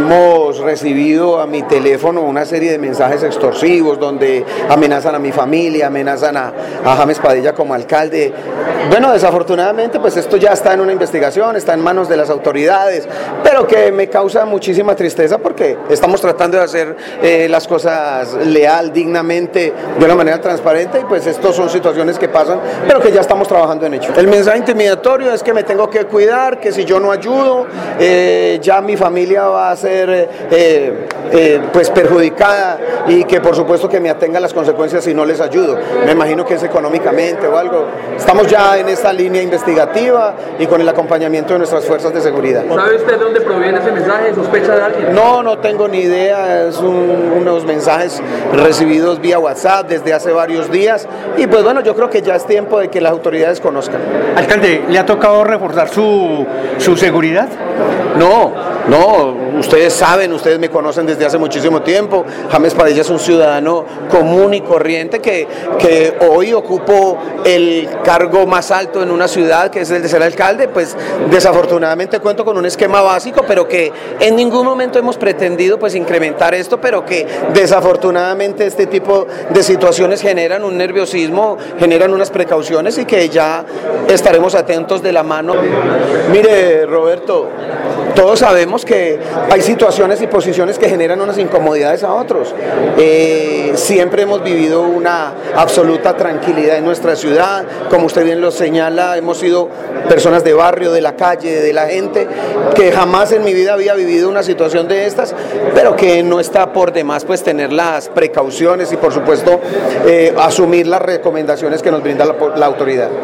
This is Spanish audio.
hemos recibido a mi teléfono una serie de mensajes extorsivos donde amenazan a mi familia, amenazan a James Padilla como alcalde. Bueno, desafortunadamente pues esto ya está en una investigación, está en manos de las autoridades, pero que me causa muchísima tristeza porque estamos tratando de hacer las cosas leal, dignamente, de una manera transparente, y pues estos son situaciones que pasan, pero que ya estamos trabajando en ello. El mensaje intimidatorio es que me tengo que cuidar, que si yo no ayudo, ya mi familia va a ser pues perjudicada, y que por supuesto que me atenga a las consecuencias si no les ayudo. Me imagino que es económicamente o algo. Estamos ya en esta línea investigativa y con el acompañamiento de nuestras fuerzas de seguridad. ¿Sabe usted dónde proviene ese mensaje? ¿Sospecha de alguien? No tengo ni idea. Es unos mensajes recibidos vía WhatsApp desde hace varios días, y pues bueno, yo creo que ya es tiempo de que las autoridades conozcan. Alcalde, ¿le ha tocado reforzar su seguridad? No, ustedes saben, ustedes me conocen desde hace muchísimo tiempo. James Padilla es un ciudadano común y corriente que hoy ocupo el cargo más alto en una ciudad, que es el de ser alcalde. Pues desafortunadamente cuento con un esquema básico, pero que en ningún momento hemos pretendido pues incrementar esto, pero que desafortunadamente este tipo de situaciones generan un nerviosismo, generan unas precauciones, y que ya estaremos atentos de la mano. Mire, Roberto, todos sabemos que hay situaciones y posiciones que generan unas incomodidades a otros. Siempre hemos vivido una absoluta tranquilidad en nuestra ciudad. Como usted bien lo señala, hemos sido personas de barrio, de la calle, de la gente, que jamás en mi vida había vivido una situación de estas, pero que no está por demás pues tener las precauciones y por supuesto asumir las recomendaciones que nos brinda la autoridad.